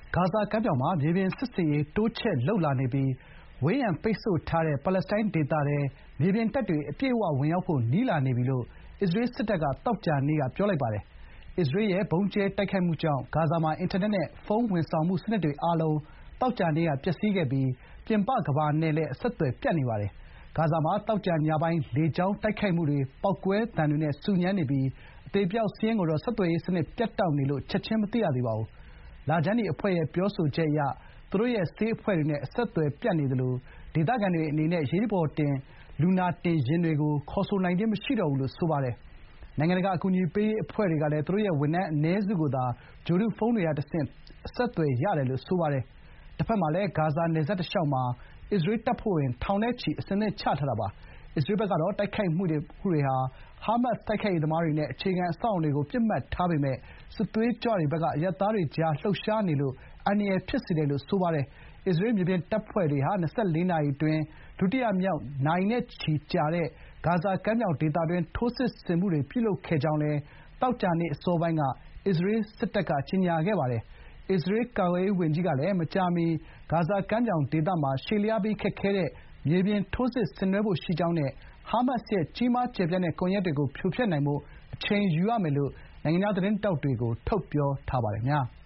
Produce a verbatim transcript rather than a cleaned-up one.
ဂါဇာကမ်းမြောင်မှာမြေပြင်စစ်ဆင်ရေးတိုးချဲ့လုပ်လာနေပြီးဝေးရန်ပိတ်ဆို့ထားတဲ့ပါလက်စတိုင်းဒေသထဲမြေပြင်တပ်တွေအပြည့်အဝဝင်ရောက်ဖို့နီးလာနေပြီလို့အစ္စရေးစစ်တပ်ကသောကြာနေ့ကပြောလိုက်ပါတယ်။အစ္စရေးရဲ့ဗုံးကြဲတိုက်ခိုက်မှုကြောင့်ဂါဇာမှာအင်တာနက်နဲ့ဖုန်းဝန်ဆောင်မှုစနစ်တွေအားလုံးသောကြာနေ့ကပျက်စီးခဲ့ပြီးပြင်ပကမ္ဘာနဲ့လည်းအဆက်အသွယ်ပြတ်နေပါတယ်။ဂါဇာမှာသောကြာညပိုင်းလေကြောင်းတိုက်ခိုက်မှုတွေပေါက်ကွဲသံတွေနဲ့ဆူညံနေပြီးအသေအပျောက်စာရင်းကိုတော့ဆက်သွယ်ရေးစနစ်ပြတ်တောက်နေလို့ချက်ချင်းမသိရသေးပါဘူး။လခြမ်းနီအဖွဲ့ရဲ့ပြောဆိုချက်အရသူတို့ရဲ့ဆေးအဖွဲ့တွေနဲ့အဆက်အသွယ်ပြတ်နေသလိုဒေသခံတွေအနေနဲ့အရေးပေါ်တင်လူနာတင်ယာဉ်တွေကိုခေါ်ဆိုနိုင်ခြင်းမရှိတော့ဘူးလို့ဆိုပါတယ်။နိုင်ငံတကာအကူအညီပေးရေးအဖွဲ့တွေကလည်းသူတို့ရဲ့ဝန်ထမ်းအနည်းစုကိုသာဂြိုဟ်တုဖုန်းတွေကတဆင့်အဆက်အသွယ်ရတယ်လို့ဆိုပါတယ်။တဘက်မှာလည်းဂါဇာနယ်စပ်တလျှောက်မှာအစ္စရေးတပ်ဖွဲ့ဝင်ထောင်နဲ့ချီအဆင်သင့်ချထားတာပါ။အစ္စရေးဘက်ကတော့တိုက်ခိုက်မှုတွေဟာဟာမတ်စ်တိုက်ခိုက်ရေးသမားတွေနဲ့အခြေခံအဆောက်အအုံတွေကိုပစ်မှတ်ထားပေမဲ့စစ်သွေးကြွတွေဘက်က အရပ်သားတွေကြားလှုပ်ရှားနေလို့အန္တရာယ်ဖြစ်စေတယ်လို့ဆိုပါတယ်။အစ္စရေးမြေပြင်တပ်ဖွဲ့တွေဟာ၂၄နာရီအတွင်းဒုတိယမြောက်နာရီနဲ့ချီကြာတဲ့ဂါဇာကမ်းမြောင်ဒေသတွင်းထိုးစစ်ဆင်မှုတွေပြုလုပ်ခဲ့ကြောင်းလည်းသောကြာနေ့အစောပိုင်းကအစ္စရေးစစ်တပ်ကကြေညာခဲ့ပါတယ်။အစ္စရေးကာကွယ်ရေးဝန်ကြီးကလည်းမကြာမီဂါဇာကမ်းမြောင်ဒေသမှာရှည်လျားပြီးခက်ခဲတဲ့မြေပြင်ထိုးစစ်ဆင်နွှဲဖို့ရှိကြောင်းနဲ့ဟာမတ်စ်ရဲ့ကြီးမားကျယ်ပြန့်တဲ့ကွန်ရက်တွေကိုဖြိုဖျက်နိုင်ဖို့အချိန်ယူရမယ်လို့နိုင်ငံခြားသတင်းထောက်တွေကိုထုတ်ပြောထားပါတယ်။